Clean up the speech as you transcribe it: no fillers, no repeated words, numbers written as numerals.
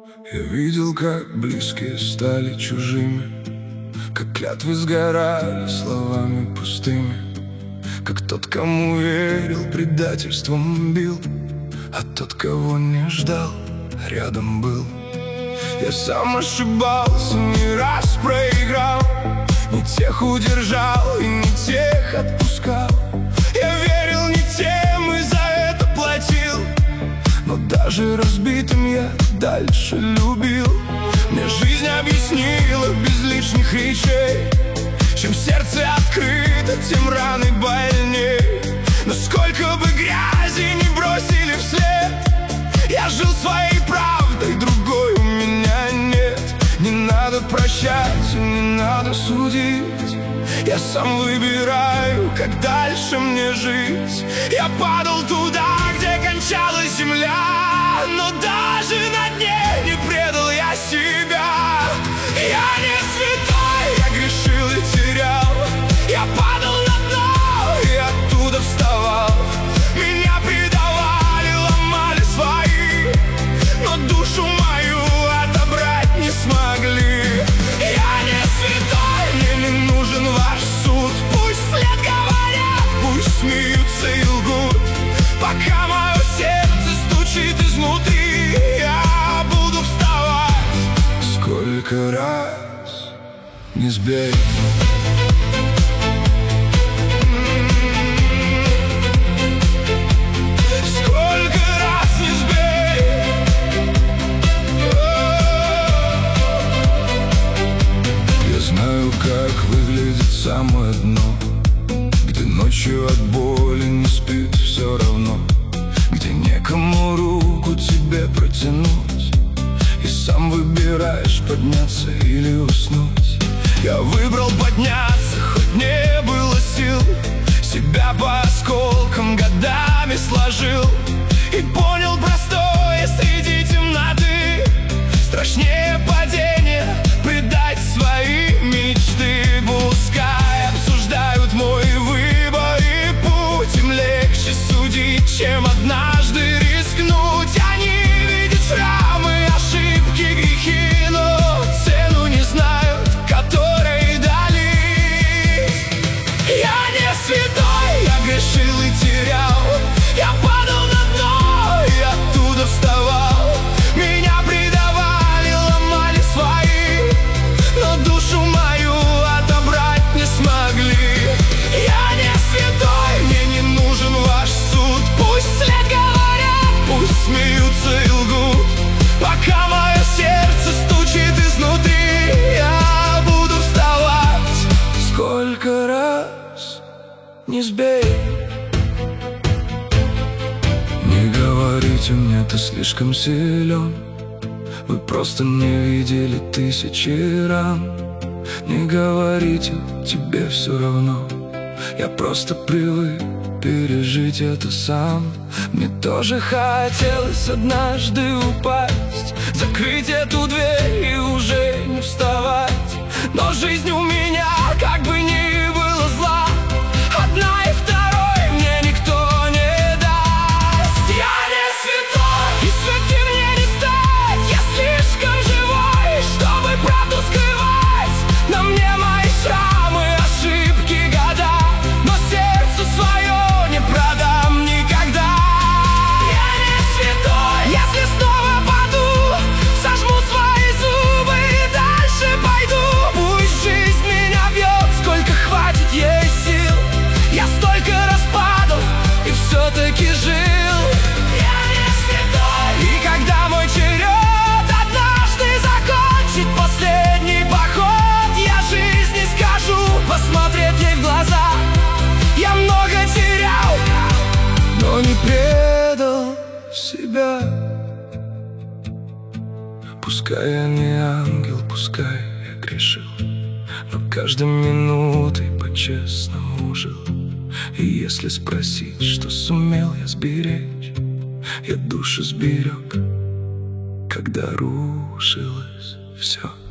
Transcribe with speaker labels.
Speaker 1: Я видел, как близкие стали чужими, как клятвы сгорали словами пустыми, как тот, кому верил, предательством бил, а тот, кого не ждал, рядом был. Я сам ошибался, не раз проиграл, не тех удержал и не тех отпускал. Я верил не тем и за это платил, но даже разбитым я дальше любил. Мне жизнь объяснила без лишних речей: чем сердце открыто, тем раны больней. Но сколько бы грязи не бросили вслед, я жил своей правдой, другой у меня нет. Не надо прощать, не надо судить, я сам выбираю, как дальше мне жить. Я падал туда, где кончалась земля, но даже на дне не предал я себя. Я не святой, я грешил и терял, я падал на дно и оттуда вставал. Меня предавали, ломали свои, но душу мою отобрать не смогли. Я не святой, мне не нужен ваш суд. Пусть вслед говорят, пусть смеются и лгут, пока мое сердце стучит изнутри, я буду вставать. Сколько раз не сбей, сколько раз не сбей. Я знаю, как выглядит самое дно, где ночью от боли не спит все равно, где некому руку тебе протянуть, и сам выбираешь, подняться или уснуть. Я выбрал подняться, хоть не было сил, себя по осколкам годами сложил и понял простое: среди темноты страшнее падения предать свои мечты. Пускай обсуждают мой выбор и путь, им легче судить, чем однажды рискнуть. Они видят шрамы, ошибки, грехи, но цену не знают, которой дали. Я не святой, я грешил и терял, я падал на дно и оттуда вставал. Меня предавали, ломали свои, но душу мою отобрать не смогли. Я не святой, мне не нужен ваш суд. Пусть вслед говорят, пусть смеются и лгут, пока мое сердце стучит изнутри, я буду вставать. Сколько раз не сбей. Не говорите мне, ты слишком силен, вы просто не видели тысячи ран. Не говорите, тебе все равно, я просто привык пережить это сам. Мне тоже хотелось однажды упасть, закрыть эту дверь и уже не вставать. Но жизнь у меня как бы ни было зла, одна и второй мне никто не даст. Я не святой, и святым мне не стать, я слишком живой, чтобы правду скрывать. На мне мои шрамы, ошибки, года, но сердце свое не продам никогда. Я не святой, если снова паду, сожму свои зубы и дальше пойду. Пусть жизнь меня бьет, сколько хватит ей сил, я столько раз падал и все-таки жил. Я не святой, и когда мой черед однажды закончит последний поход, я жизнь не скажу, посмотреть ей в глаза. Я много терял, но не предал себя. Пускай я не ангел, пускай я грешил, но каждой минутой по-честному жил. И если спросить, что сумел я сберечь, я душу сберег, когда рушилось все.